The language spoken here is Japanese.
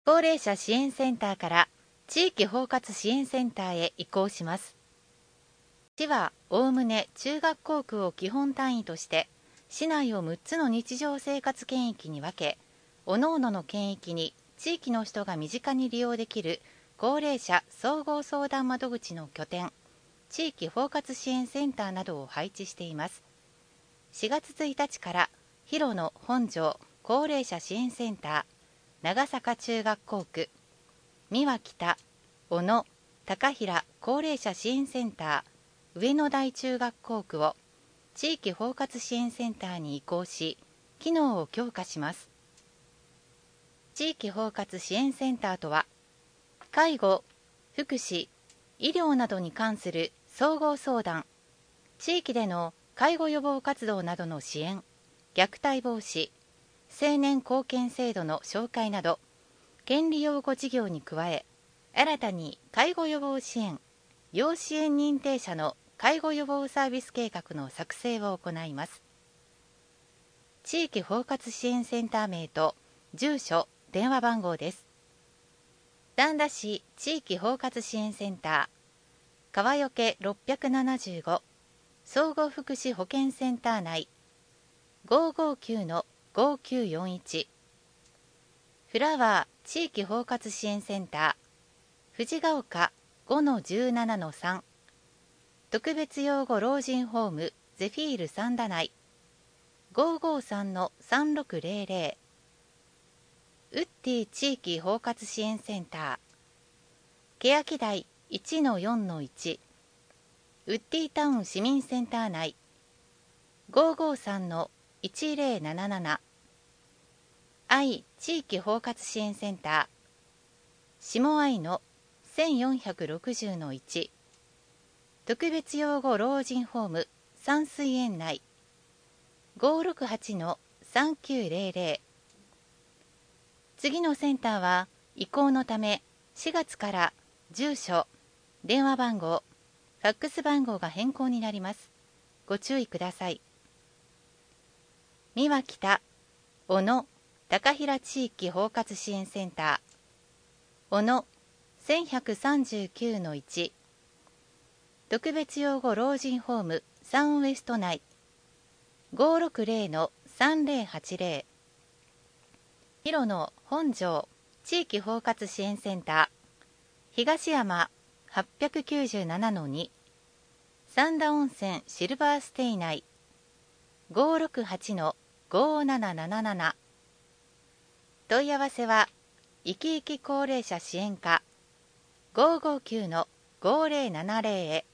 高齢者支援センターから地域包括支援センターへ移行します。市はおおむね中学校区を基本単位として市内を6つの日常生活圏域に分け、各々の圏域に地域の人が身近に利用できる高齢者総合相談窓口の拠点、地域包括支援センターなどを配置しています。4月1日から広野本庄高齢者支援センター、長坂中学校区、三輪北、小野、高平高齢者支援センター、上野台中学校区を地域包括支援センターに移行し、機能を強化します。地域包括支援センターとは、介護、福祉、医療などに関する総合相談、地域での介護予防活動などの支援、虐待防止、青年貢献制度の紹介など、権利擁護事業に加え、新たに介護予防支援、要支援認定者の介護予防サービス計画の作成を行います。地域包括支援センター名と住所、電話番号です。三田市地域包括支援センター、川除675、総合福祉保健センター内、559-5941、フラワー地域包括支援センター、藤ヶ丘 5-17-3、特別養護老人ホームゼフィール三田内、553-3600、ウッディ地域包括支援センター、欅台 1-4-1、ウッディタウン市民センター内、553-1077、愛地域包括支援センター、下愛の 1460-1、特別養護老人ホーム山水園内、568-3900。次のセンターは移行のため4月から住所、電話番号、ファックス番号が変更になります。ご注意ください。三輪北、小野、高平地域包括支援センター、小野 1139-1、特別養護老人ホームサンウエスト内、560-3080、広野本庄地域包括支援センター、東山 897-2、三田温泉シルバーステイ内、568-5777。問い合わせは生き生き高齢者支援課 559-5070へ。